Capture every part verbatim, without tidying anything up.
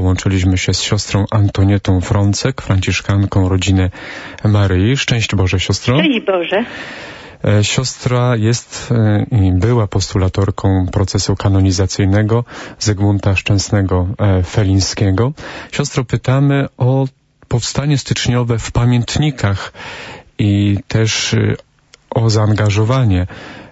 Połączyliśmy się z siostrą Antonietą Frącek, franciszkanką rodziny Maryi. Szczęść Boże, siostro. Szczęść Boże. Siostra jest i była postulatorką procesu kanonizacyjnego Zygmunta Szczęsnego Felińskiego. Siostro, pytamy o powstanie styczniowe w pamiętnikach i też o zaangażowanie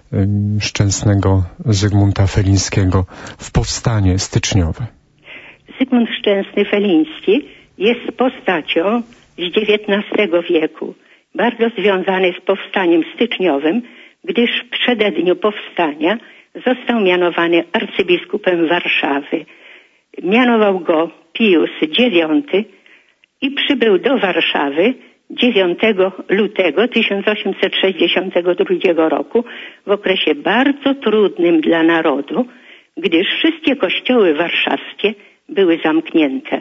Szczęsnego Zygmunta Felińskiego w powstanie styczniowe. Zygmunt Szczęsny Feliński jest postacią z dziewiętnastego wieku, bardzo związany z powstaniem styczniowym, gdyż w przededniu powstania został mianowany arcybiskupem Warszawy. Mianował go Pius dziewiąty i przybył do Warszawy dziewiątego lutego tysiąc osiemset sześćdziesiątego drugiego roku w okresie bardzo trudnym dla narodu, gdyż wszystkie kościoły warszawskie były zamknięte.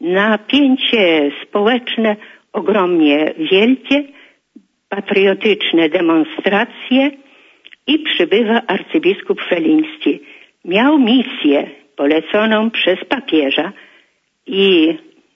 Napięcie społeczne ogromnie wielkie, patriotyczne demonstracje i przybywa arcybiskup Feliński. Miał misję poleconą przez papieża i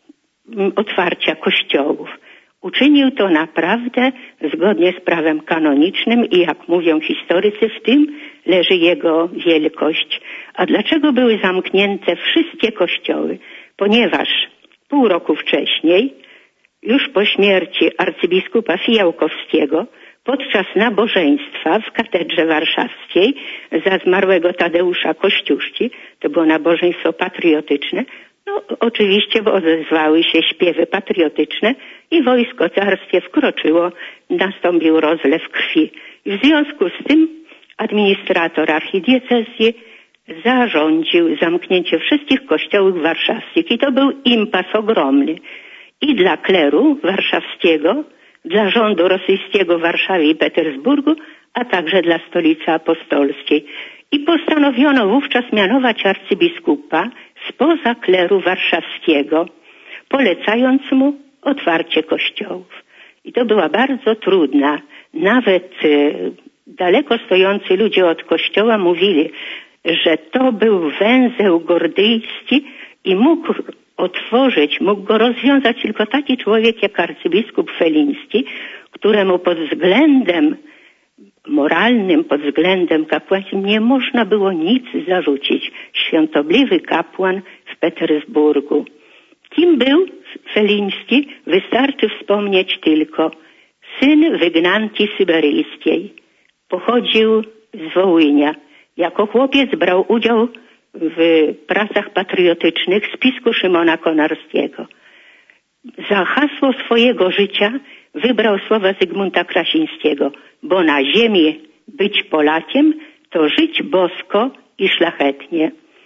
otwarcia kościołów. Uczynił to naprawdę zgodnie z prawem kanonicznym i jak mówią historycy, w tym leży jego wielkość. A dlaczego były zamknięte wszystkie kościoły? Ponieważ pół roku wcześniej, już po śmierci arcybiskupa Fijałkowskiego, podczas nabożeństwa w katedrze warszawskiej za zmarłego Tadeusza Kościuszki, to było nabożeństwo patriotyczne, no oczywiście odezwały się śpiewy patriotyczne i wojsko carskie wkroczyło, nastąpił rozlew krwi. I w związku z tym administrator archidiecezji zarządził zamknięcie wszystkich kościołów warszawskich i to był impas ogromny i dla kleru warszawskiego, dla rządu rosyjskiego w Warszawie i Petersburgu, a także dla stolicy apostolskiej. I postanowiono wówczas mianować arcybiskupa spoza kleru warszawskiego, polecając mu otwarcie kościołów. I to była bardzo trudna. Nawet y, daleko stojący ludzie od kościoła mówili, że to był węzeł gordyjski i mógł otworzyć, mógł go rozwiązać tylko taki człowiek jak arcybiskup Feliński, któremu pod względem moralnym, pod względem kapłańskim nie można było nic zarzucić. Świątobliwy kapłan w Petersburgu. Kim był Feliński? Wystarczy wspomnieć tylko. Syn wygnanki syberyjskiej. Pochodził z Wołynia. Jako chłopiec brał udział w pracach patriotycznych spisku Szymona Konarskiego. Za hasło swojego życia wybrał słowa Zygmunta Krasińskiego, bo na ziemi być Polakiem to żyć bosko i szlachetnie.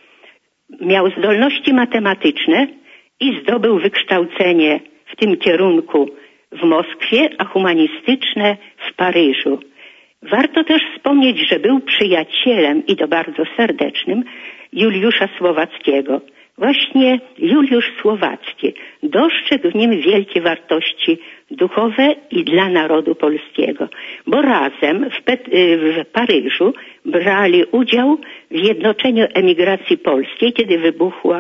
Miał zdolności matematyczne i zdobył wykształcenie w tym kierunku w Moskwie, a humanistyczne w Paryżu. Warto też wspomnieć, że był przyjacielem i to bardzo serdecznym Juliusza Słowackiego. Właśnie Juliusz Słowacki dostrzegł w nim wielkie wartości duchowe i dla narodu polskiego, bo razem w, Pet- w Paryżu brali udział w zjednoczeniu emigracji polskiej, kiedy wybuchła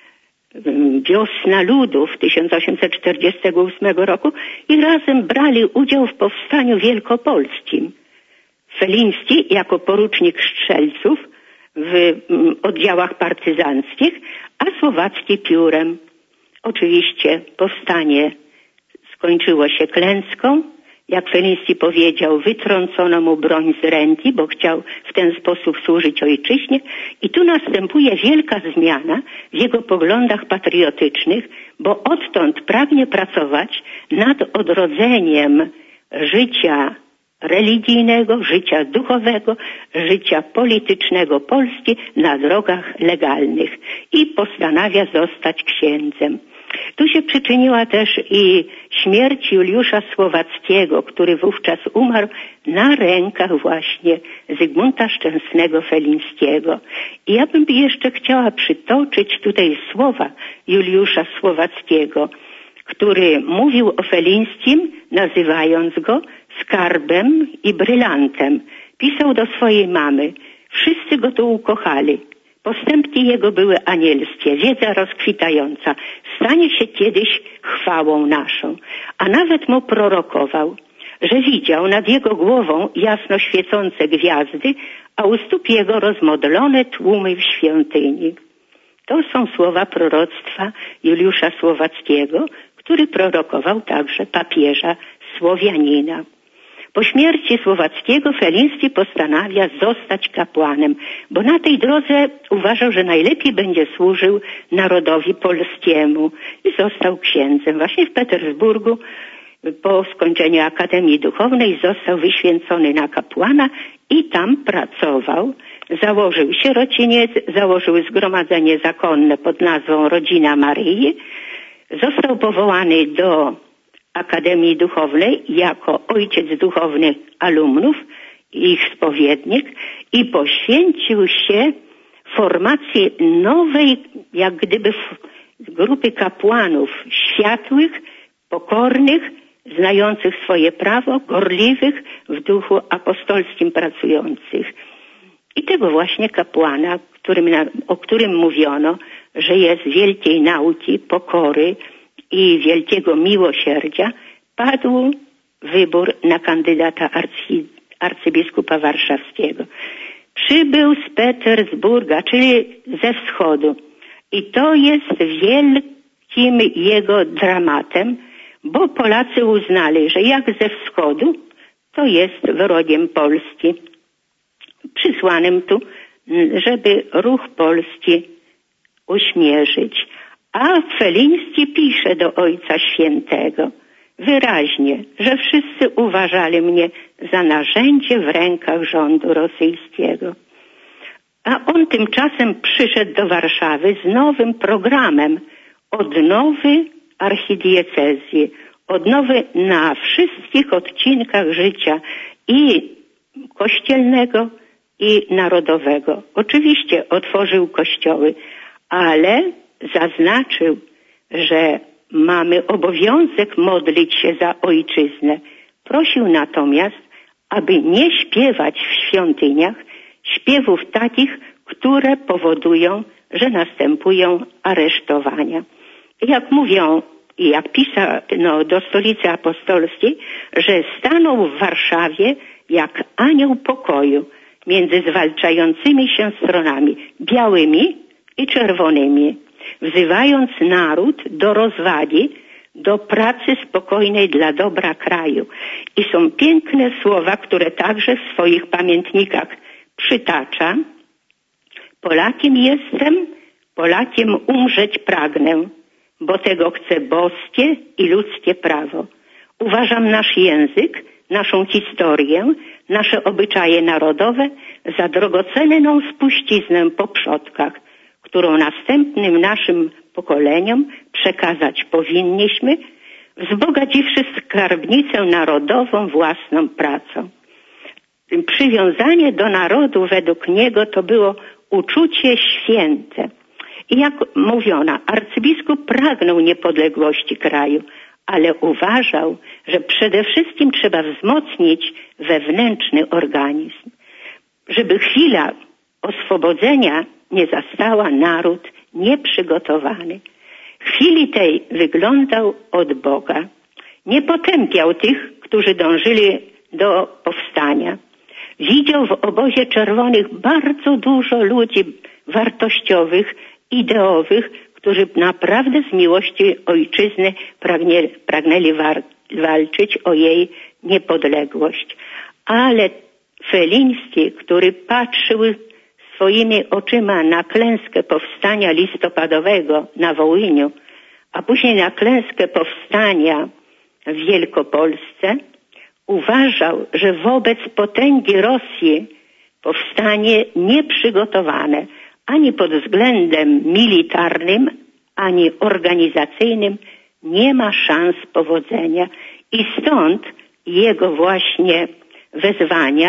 wiosna ludów tysiąc osiemset czterdziestego ósmego roku i razem brali udział w powstaniu wielkopolskim. Feliński jako porucznik strzelców w oddziałach partyzanckich, a Słowacki piórem. Oczywiście powstanie skończyło się klęską. Jak Feliński powiedział, wytrącono mu broń z ręki, bo chciał w ten sposób służyć ojczyźnie. I tu następuje wielka zmiana w jego poglądach patriotycznych, bo odtąd pragnie pracować nad odrodzeniem życia religijnego, życia duchowego, życia politycznego Polski na drogach legalnych i postanawia zostać księdzem. Tu się przyczyniła też i śmierć Juliusza Słowackiego, który wówczas umarł na rękach właśnie Zygmunta Szczęsnego Felińskiego. I ja bym jeszcze chciała przytoczyć tutaj słowa Juliusza Słowackiego, który mówił o Felińskim, nazywając go skarbem i brylantem. Pisał do swojej mamy: wszyscy go tu ukochali. Postępki jego były anielskie, wiedza rozkwitająca. Stanie się kiedyś chwałą naszą. A nawet mu prorokował, że widział nad jego głową jasno świecące gwiazdy, a u stóp jego rozmodlone tłumy w świątyni. To są słowa proroctwa Juliusza Słowackiego, który prorokował także papieża Słowianina. Po śmierci Słowackiego Feliński postanawia zostać kapłanem, bo na tej drodze uważał, że najlepiej będzie służył narodowi polskiemu i został księdzem. Właśnie w Petersburgu po skończeniu Akademii Duchownej został wyświęcony na kapłana i tam pracował. Założył sierociniec, założył zgromadzenie zakonne pod nazwą Rodzina Maryi. Został powołany do Akademii Duchownej jako ojciec duchowny alumnów i ich spowiednik i poświęcił się formacji nowej, jak gdyby grupy kapłanów światłych, pokornych, znających swoje prawo, gorliwych, w duchu apostolskim pracujących. I tego właśnie kapłana, którym, o którym mówiono, że jest wielkiej nauki, pokory i wielkiego miłosierdzia, padł wybór na kandydata arcy, arcybiskupa warszawskiego. Przybył z Petersburga, czyli ze wschodu. I to jest wielkim jego dramatem, bo Polacy uznali, że jak ze wschodu, to jest wrogiem Polski. Przysłanym tu, żeby ruch polski uśmierzyć. A Feliński pisze do Ojca Świętego wyraźnie, że wszyscy uważali mnie za narzędzie w rękach rządu rosyjskiego. A on tymczasem przyszedł do Warszawy z nowym programem odnowy archidiecezji, odnowy na wszystkich odcinkach życia i kościelnego, i narodowego. Oczywiście otworzył kościoły, ale zaznaczył, że mamy obowiązek modlić się za ojczyznę. Prosił natomiast, aby nie śpiewać w świątyniach śpiewów takich, które powodują, że następują aresztowania. Jak mówią i jak pisano do Stolicy Apostolskiej, że stanął w Warszawie jak anioł pokoju między zwalczającymi się stronami, białymi i czerwonymi, wzywając naród do rozwagi, do pracy spokojnej dla dobra kraju. I są piękne słowa, które także w swoich pamiętnikach przytacza. Polakiem jestem, Polakiem umrzeć pragnę, bo tego chce boskie i ludzkie prawo. Uważam nasz język, naszą historię, nasze obyczaje narodowe za drogocenną spuściznę po przodkach, którą następnym naszym pokoleniom przekazać powinniśmy, wzbogaciwszy skarbnicę narodową własną pracą. Przywiązanie do narodu według niego to było uczucie święte. I jak mówiono, arcybiskup pragnął niepodległości kraju, ale uważał, że przede wszystkim trzeba wzmocnić wewnętrzny organizm, żeby chwila oswobodzenia nie zastała naród nieprzygotowany. W chwili tej wyglądał od Boga. Nie potępiał tych, którzy dążyli do powstania. Widział w obozie czerwonych bardzo dużo ludzi wartościowych, ideowych, którzy naprawdę z miłości ojczyzny pragnęli, pragnęli war, walczyć o jej niepodległość. Ale Feliński, który patrzył swoimi oczyma na klęskę powstania listopadowego na Wołyniu, a później na klęskę powstania w Wielkopolsce, uważał, że wobec potęgi Rosji powstanie nieprzygotowane ani pod względem militarnym, ani organizacyjnym nie ma szans powodzenia. I stąd jego właśnie wezwania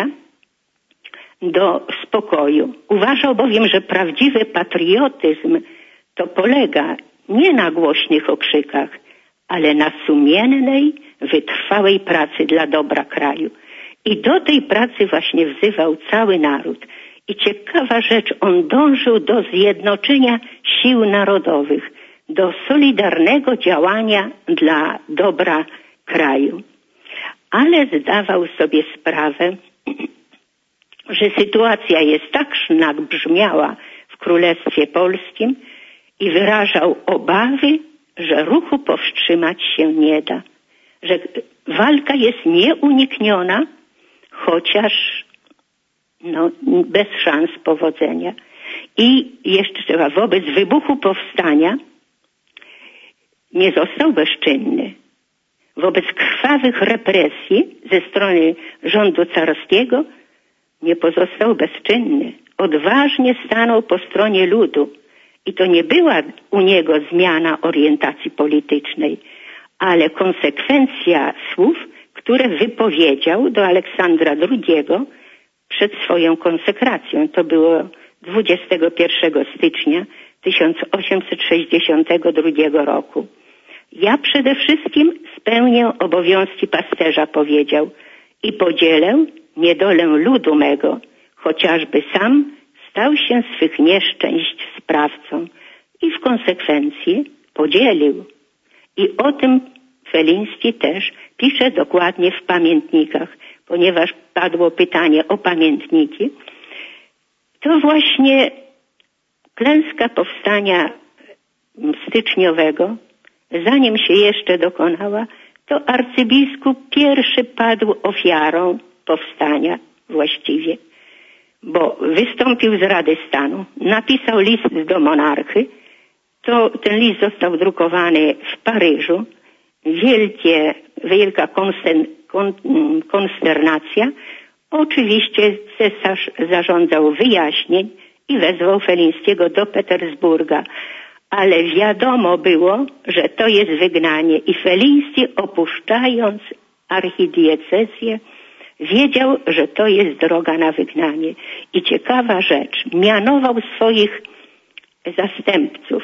do spokoju. Uważał bowiem, że prawdziwy patriotyzm to polega nie na głośnych okrzykach, ale na sumiennej, wytrwałej pracy dla dobra kraju. I do tej pracy właśnie wzywał cały naród. I ciekawa rzecz, on dążył do zjednoczenia sił narodowych, do solidarnego działania dla dobra kraju. Ale zdawał sobie sprawę, że sytuacja jest tak nabrzmiała w Królestwie Polskim i wyrażał obawy, że ruchu powstrzymać się nie da, że walka jest nieunikniona, chociaż no, bez szans powodzenia. I jeszcze trzeba, wobec wybuchu powstania nie został bezczynny. Wobec krwawych represji ze strony rządu carskiego nie pozostał bezczynny. Odważnie stanął po stronie ludu. I to nie była u niego zmiana orientacji politycznej, ale konsekwencja słów, które wypowiedział do Aleksandra drugiego przed swoją konsekracją. To było dwudziestego pierwszego stycznia tysiąc osiemset sześćdziesiątego drugiego roku. Ja przede wszystkim spełnię obowiązki pasterza, powiedział, i podzielę niedolę ludu mego, chociażby sam stał się swych nieszczęść sprawcą. I w konsekwencji podzielił. I o tym Feliński też pisze dokładnie w pamiętnikach, ponieważ padło pytanie o pamiętniki. To właśnie klęska powstania styczniowego, zanim się jeszcze dokonała, to arcybiskup pierwszy padł ofiarą powstania właściwie, bo wystąpił z Rady Stanu, napisał list do monarchy. To ten list został drukowany w Paryżu. Wielkie, wielka konsten, kon, konsternacja. Oczywiście cesarz zarządzał wyjaśnień i wezwał Felińskiego do Petersburga. Ale wiadomo było, że to jest wygnanie i Feliński, opuszczając archidiecezję, wiedział, że to jest droga na wygnanie. I ciekawa rzecz, mianował swoich zastępców.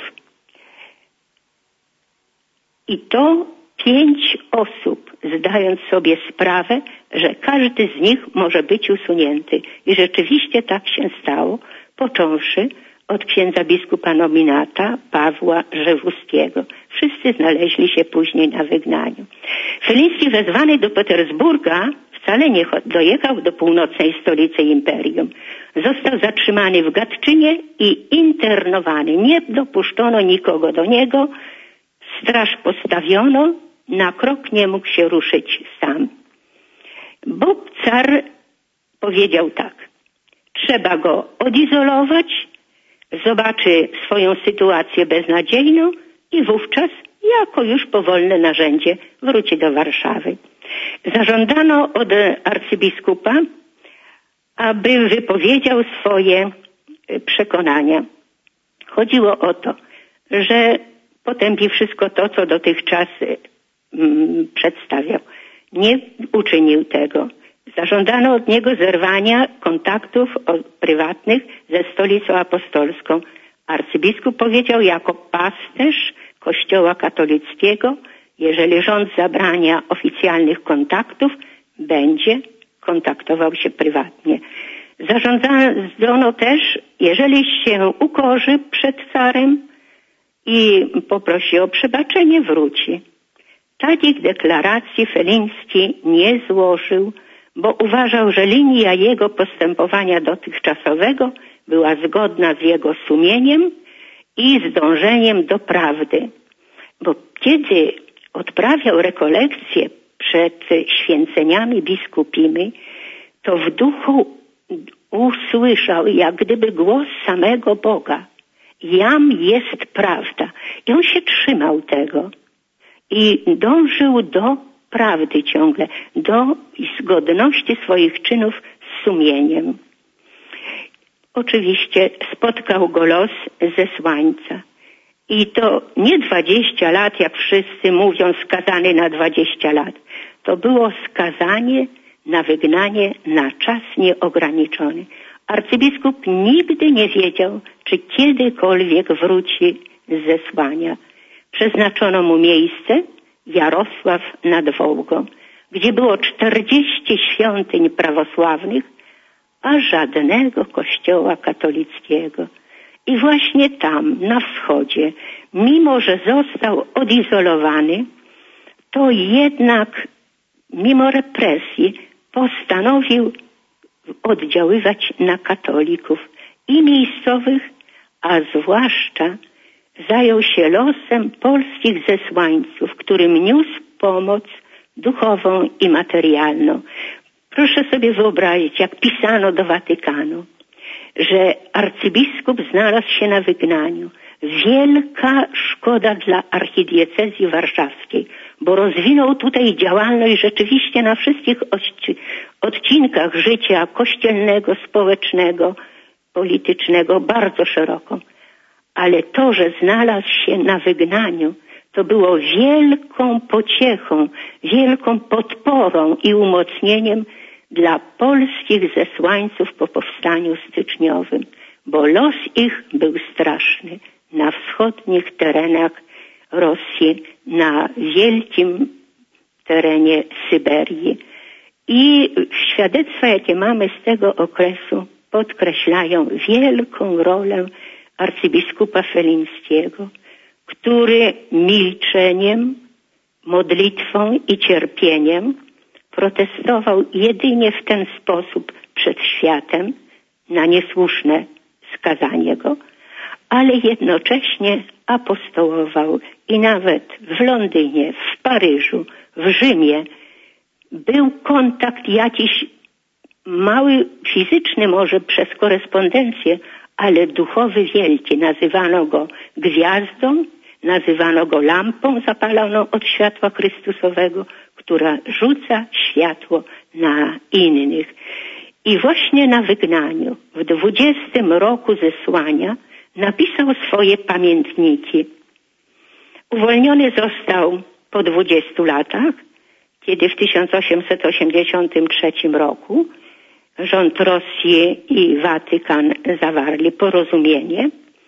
I to pięć osób, zdając sobie sprawę, że każdy z nich może być usunięty. I rzeczywiście tak się stało, począwszy od księdza biskupa nominata Pawła Rzewuskiego. Wszyscy znaleźli się później na wygnaniu. Feliński, wezwany do Petersburga, wcale nie dojechał do północnej stolicy imperium. Został zatrzymany w Gatczynie i internowany. Nie dopuszczono nikogo do niego. Straż postawiono, na krok nie mógł się ruszyć sam. Bo car powiedział tak: trzeba go odizolować, zobaczy swoją sytuację beznadziejną i wówczas jako już powolne narzędzie wróci do Warszawy. Zażądano od arcybiskupa, aby wypowiedział swoje przekonania. Chodziło o to, że potępi wszystko to, co dotychczas mm, przedstawiał. Nie uczynił tego. Zażądano od niego zerwania kontaktów prywatnych ze stolicą apostolską. Arcybiskup powiedział jako pasterz Kościoła katolickiego: jeżeli rząd zabrania oficjalnych kontaktów, będzie kontaktował się prywatnie. Zarządzono też, jeżeli się ukorzy przed carem i poprosi o przebaczenie, wróci. Takich deklaracji Feliński nie złożył, bo uważał, że linia jego postępowania dotychczasowego była zgodna z jego sumieniem i z dążeniem do prawdy. Bo kiedy odprawiał rekolekcje przed święceniami biskupimi, to w duchu usłyszał jak gdyby głos samego Boga. Jam jest prawda. I on się trzymał tego i dążył do prawdy ciągle, do zgodności swoich czynów z sumieniem. Oczywiście spotkał go los zesłańca. I to nie dwadzieścia lat, jak wszyscy mówią, skazany na dwadzieścia lat. To było skazanie na wygnanie na czas nieograniczony. Arcybiskup nigdy nie wiedział, czy kiedykolwiek wróci z zesłania. Przeznaczono mu miejsce Jarosław nad Wołgą, gdzie było czterdzieści świątyń prawosławnych, a żadnego kościoła katolickiego. I właśnie tam, na wschodzie, mimo że został odizolowany, to jednak mimo represji postanowił oddziaływać na katolików i miejscowych, a zwłaszcza zajął się losem polskich zesłańców, którym niósł pomoc duchową i materialną. Proszę sobie wyobrazić, jak pisano do Watykanu, że arcybiskup znalazł się na wygnaniu. Wielka szkoda dla archidiecezji warszawskiej, bo rozwinął tutaj działalność rzeczywiście na wszystkich odcinkach życia kościelnego, społecznego, politycznego, bardzo szeroko. Ale to, że znalazł się na wygnaniu, to było wielką pociechą, wielką podporą i umocnieniem dla polskich zesłańców po powstaniu styczniowym, bo los ich był straszny. Na wschodnich terenach Rosji, na wielkim terenie Syberii. I świadectwa, jakie mamy z tego okresu, podkreślają wielką rolę arcybiskupa Felińskiego, który milczeniem, modlitwą i cierpieniem protestował jedynie w ten sposób przed światem na niesłuszne skazanie go, ale jednocześnie apostołował i nawet w Londynie, w Paryżu, w Rzymie był kontakt jakiś mały, fizyczny może przez korespondencję, ale duchowy wielki. Nazywano go gwiazdą, nazywano go lampą zapaloną od światła Chrystusowego, która rzuca światło na innych. I właśnie na wygnaniu, w dwudziestym roku zesłania, napisał swoje pamiętniki. Uwolniony został po dwudziestu latach, kiedy w tysiąc osiemset osiemdziesiątym trzecim roku rząd Rosji i Watykan zawarli porozumienie,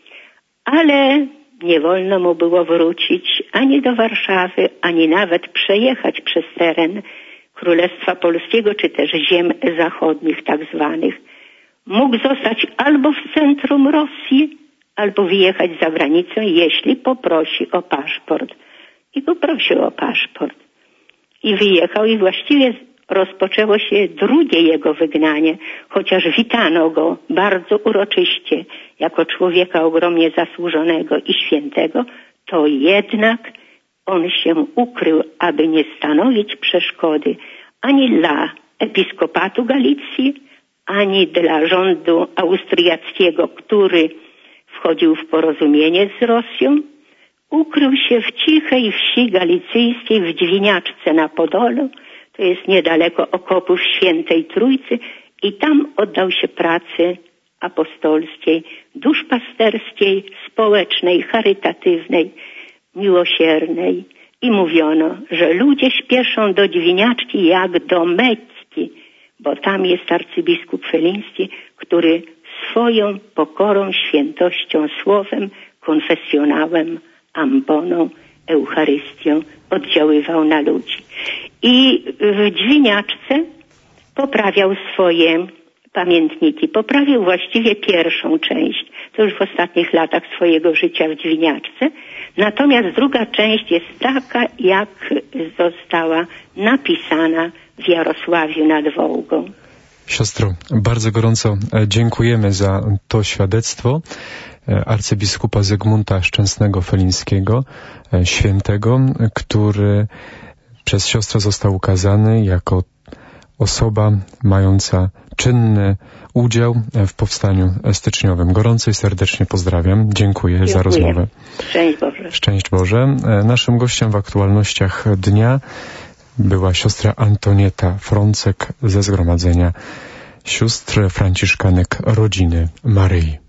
ale nie wolno mu było wrócić ani do Warszawy, ani nawet przejechać przez teren Królestwa Polskiego, czy też ziem zachodnich tak zwanych. Mógł zostać albo w centrum Rosji, albo wyjechać za granicę, jeśli poprosi o paszport. I poprosił o paszport. I wyjechał i właściwie rozpoczęło się drugie jego wygnanie, chociaż witano go bardzo uroczyście jako człowieka ogromnie zasłużonego i świętego, to jednak on się ukrył, aby nie stanowić przeszkody ani dla episkopatu Galicji, ani dla rządu austriackiego, który wchodził w porozumienie z Rosją. Ukrył się w cichej wsi galicyjskiej w Dźwiniaczce na Podolu, to jest niedaleko okopów Świętej Trójcy, i tam oddał się pracy apostolskiej, duszpasterskiej, społecznej, charytatywnej, miłosiernej. I mówiono, że ludzie śpieszą do Dźwiniaczki jak do Mekki, bo tam jest arcybiskup Feliński, który swoją pokorą, świętością, słowem, konfesjonałem, amboną, Eucharystią oddziaływał na ludzi. I w Dźwiniaczce poprawiał swoje pamiętniki. Poprawił właściwie pierwszą część, to już w ostatnich latach swojego życia w Dźwiniaczce. Natomiast druga część jest taka, jak została napisana w Jarosławiu nad Wołgą. Siostro, bardzo gorąco dziękujemy za to świadectwo arcybiskupa Zygmunta Szczęsnego Felińskiego, świętego, który przez siostrę został ukazany jako osoba mająca czynny udział w powstaniu styczniowym. Gorąco i serdecznie pozdrawiam. Dziękuję, Dziękuję. za rozmowę. Szczęść Boże. Szczęść Boże. Naszym gościem w aktualnościach dnia była siostra Antonieta Frącek ze Zgromadzenia Sióstr Franciszkanek Rodziny Maryi.